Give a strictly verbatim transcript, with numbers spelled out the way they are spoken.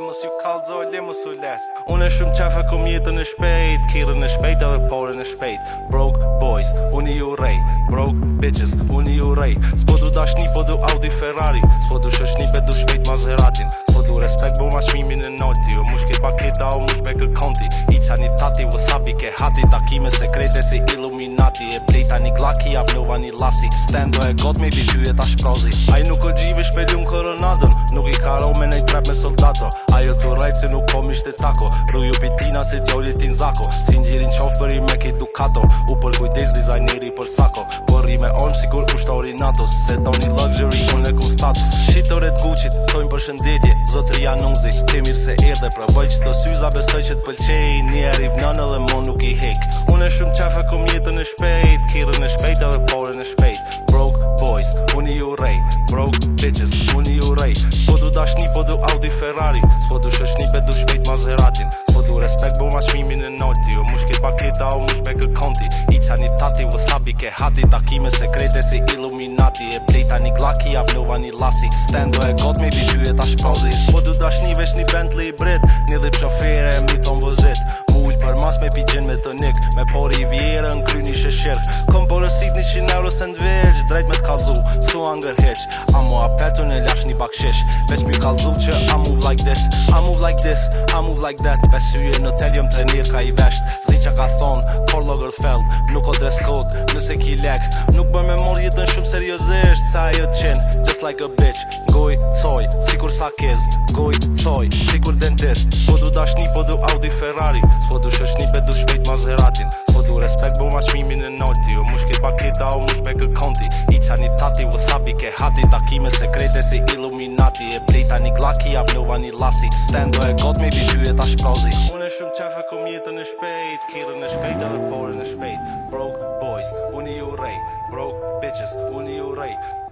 mos ju kallzoj, le mos u les. Unë e shumë qafe kom jetën e shpejt, kirën e shpejt edhe porën e shpejt. Broke boys, unë ju rej. Broke bitches, unë ju rej. S'po du dashni, po du Audi Ferrari. S'po du shoshni, be du shpejt Maseratin. S'po du respekt, bo ma shmimin e noti. O mush ke paketa, o mush be kë konti. I qani tati, wasabi ke hati. Takime sekrete si Illuminati. E plejta një glaki, avnova një lasi. Stendo e got me bity e ta shprozi. Aj nuk o gjive shpelum koronadon. Nuk i karo me nej trap me soldato. Ajo tu rajt se nuk kom ishte tako. Ruju pitina si djolli tin zako. Si njirin qof për i me ki Ducato. U për kujdes dizajneri për sako. Por i me on sigur ushtori natos. Se do një luxury, unë e kum status. Shitoret Gucci, tojnë për shëndetje. Zotri Janunzi, te mirë se erdhe. Provoj qëto syza, besoj që t'pëlqej. Një arriv nën edhe mo nuk i hek. Unë e shumë qafe kom jetën e shpejt. Kirën e shpejt edhe porën e shpejt. Broke boys, unë ju rej. Broke bitches, unë ju rej. S'po du dashni, po du Audi Ferrari. S'po du shoshni, be du shpejt Maseratin. S'po du respekt, bo ma shmimin e noti. O mush ke paketa, o mush be kë konti. I qani tati, wasabi ke hati. Takime sekrete si Illuminati. E plejta një glaki, avnova një lasi. Stendo e got me bity e ta shprozi. S'po du dashni, vesh një Bentley Brit. Një dhip shofere, mi thon vozit. Mull për mas me pigjen me tonik. Me pori i vjerën, kry një sheshirk. Kom porësit një qind euro sandwich. Drejt me t'kallzu, su angër heq. Amo apetun e lash një bakshish. Veç mi kallzu që I move like this. I move like this, I move like that. Besyje në tel jëm trenir ka i vesht. Zdi që ka thon, por Lagerfeld. Nuk o dress code, nëse ki lek. Nuk bër me mor jetën shumë seriozisht. Sa ajo t'qen, just like a bitch. Goj, coj, sikur sa kiz. Goj, coj, sikur dentist. S'po du dashni, po du Audi Ferrari. S'po du shoshni, be du shpejt Maseratin. S'po du respekt, bo ma shmimin e noti. O mush ke paketa, o mush be kë konti. I qani tati, wasabi ke hati. Takime sekrete si Illuminati. E plejta një glaki, avnova një lasi. Stendo e got me bity e ta shprozi. Unë e shumë qafe kom jetën e shpejt. Kirën e shpejt edhe porën e shpejt. Broke boys, unë ju rej. Broke bitches, unë ju rej.